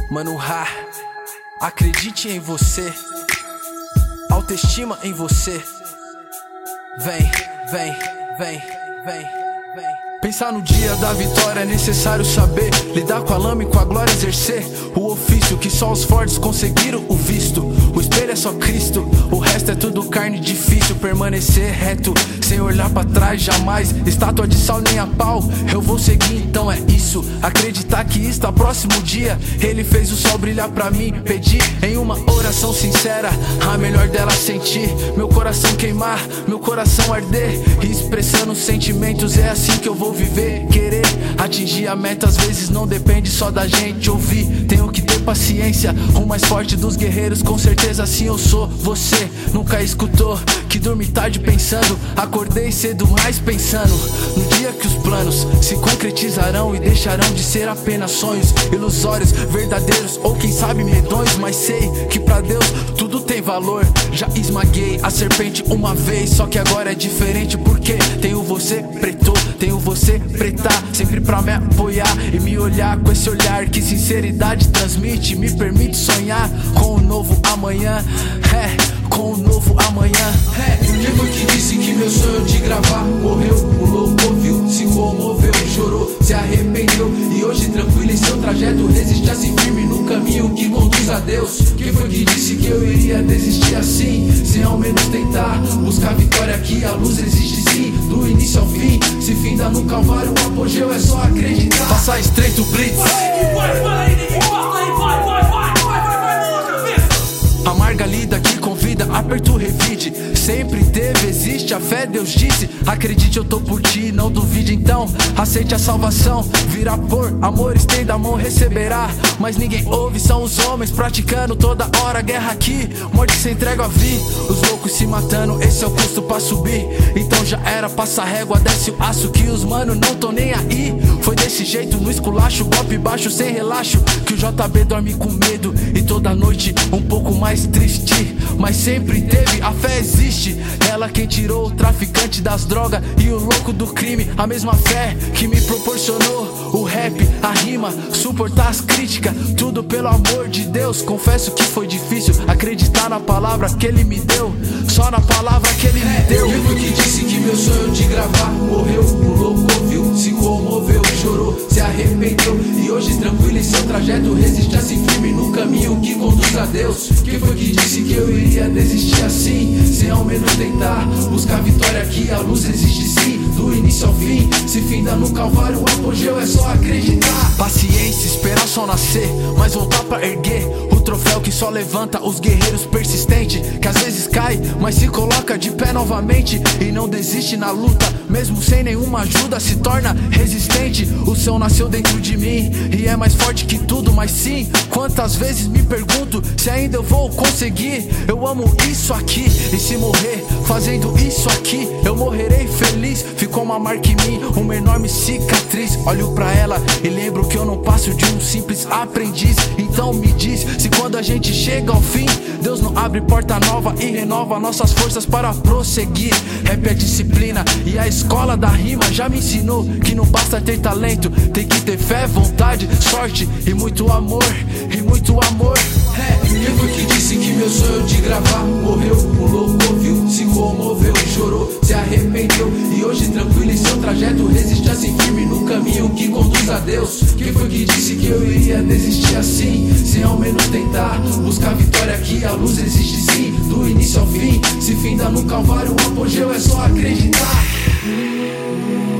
Mano Rá, acredite em você, autoestima em você. Vem, vem, vem, vem, vem. Pensar no dia da vitória é necessário saber lidar com a lama e com a glória exercer o ofício que só os fortes conseguiram o visto. O espelho é só Cristo, o resto é tudo carne. Difícil permanecer reto sem olhar pra trás jamais. Estátua de sal nem a pau, eu vou seguir, então é isso. Acreditar que está próximo dia. Ele fez o sol brilhar pra mim. Pedi em uma oração sincera a melhor dela sentir. Meu coração queimar, meu coração arder. Expressando sentimentos, é assim que eu vou viver. Querer atingir a meta às vezes não depende só da gente ouvir. Tenho que ter paciência, o mais forte dos guerreiros, com certeza assim eu sou. Você nunca escutou que dormi tarde pensando, acordei cedo mais pensando no dia que os planos se concretizarão e deixarão de ser apenas sonhos ilusórios, verdadeiros ou quem sabe medonhos. Mas sei que pra Deus tudo tem valor. Já esmaguei a serpente uma vez, só que agora é diferente porque tenho você preto, tenho você preta, sempre pra me apoiar e me olhar com esse olhar que sinceridade transmite. Me permite sonhar com um novo amanhã, com um novo amanhã. Quem foi que disse que meu sonho de gravar morreu? O louco ouviu, se comoveu, chorou, se arrependeu e hoje tranquilo em seu trajeto resiste assim firme no caminho que conduz a Deus. Quem foi que disse que eu iria desistir assim, sem ao menos tentar buscar vitória aqui? A luz existe sim, do início ao fim. Se finda no calvário, o apogeu é só acreditar. Passar estreito blitz, amarga lida que convida, aperto revide. Sempre teve, existe a fé, Deus disse. Acredite, eu tô por ti, não duvide. Então aceite a salvação, virá por amor, estenda a mão, receberá. Mas ninguém ouve, são os homens praticando toda hora guerra aqui. Morte sem trégua vi, os loucos se matando, esse é o custo pra subir. Então já era, passa a régua, desce o aço que os mano não tão nem aí. Foi desse jeito no esculacho, golpe baixo sem relaxo, que o JB dorme com medo e toda noite um pouco mais triste. Mas sempre teve, a fé existe. Ela quem tirou o traficante das drogas e o louco do crime. A mesma fé que me proporcionou o rap, a rima, suportar as críticas, tudo pelo amor de Deus. Confesso que foi difícil acreditar na palavra que ele me deu, só na palavra que ele me deu. Quem foi que disse que meu sonho de gravar morreu? O louco ouviu, se comoveu, chorou, se arrependeu e hoje tranquilo em seu trajeto resiste assim firme no caminho que conduz a Deus. Quem foi que disse que eu iria desistir assim, sem ao menos tentar buscar vitória aqui? A luz existe sim, do início ao fim. Se finda no calvário, o apogeu é só acreditar. Paciência, esperar o sol nascer, mas voltar pra erguer o troféu que só levanta os guerreiros persistentes, que às vezes cai, mas se coloca de pé novamente e não desiste na luta, mesmo sem nenhuma ajuda se torna resistente. O céu nasceu dentro de mim e é mais forte que tudo. Mas sim, quantas vezes me pergunto se ainda eu vou conseguir. Eu amo isso aqui e se morrer fazendo isso aqui eu morrerei feliz. Ficou uma marca em mim, uma enorme cicatriz. Olho pra ela e lembro que eu não passo de um simples aprendiz. Então me diz se quando a gente chega ao fim, Deus não abre porta nova e renova nossas forças para prosseguir. Rap é disciplina e a escola da rima já me ensinou que não basta ter talento, tem que ter fé, vontade, sorte e muito amor, e muito amor. Quem foi que disse que meu sonho de gravar morreu? O louco ouviu, se comoveu, chorou, se arrependeu e hoje tranquilo em seu trajeto resiste assim firme no caminho que conduz a Deus. Quem foi que disse que eu iria desistir assim, sem ao menos tentar buscar vitória aqui? A luz existe sim, do início ao fim. Se finda no calvário, o apogeu é só acreditar.